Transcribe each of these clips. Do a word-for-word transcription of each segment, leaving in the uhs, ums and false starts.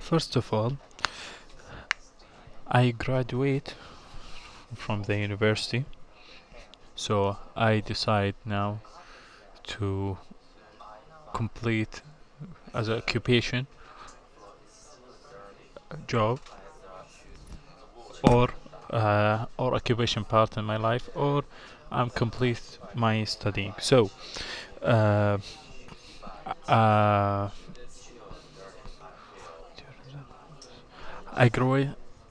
First of all, I graduate from the university, so I decide now to complete as an occupation job or uh, or occupation part in my life, or I'm complete my studying. So uh, uh, I grow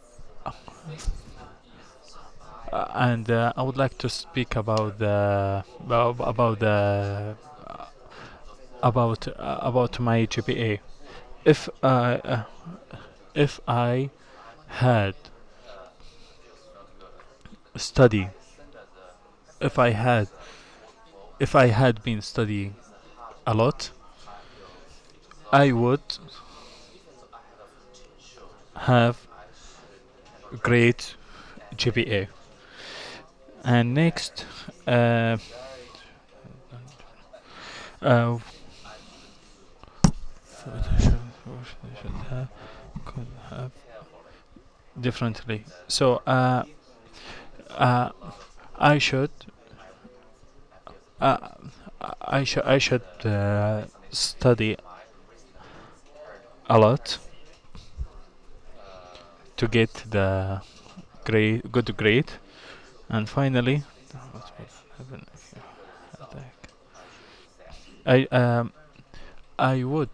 uh, and uh, I would like to speak about the about, about the about uh, about my G P A. If uh, uh, if I had study, if I had if I had been studying a lot, I would have great G P A. And next, uh, uh, should have, could have differently. So uh, uh, I should uh, I should I should uh, study a lot to get the grade good grade, and finally, what would happen if you had like- I um I would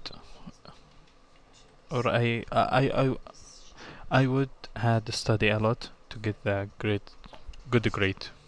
or I I I I would had to study a lot to get the great good grade.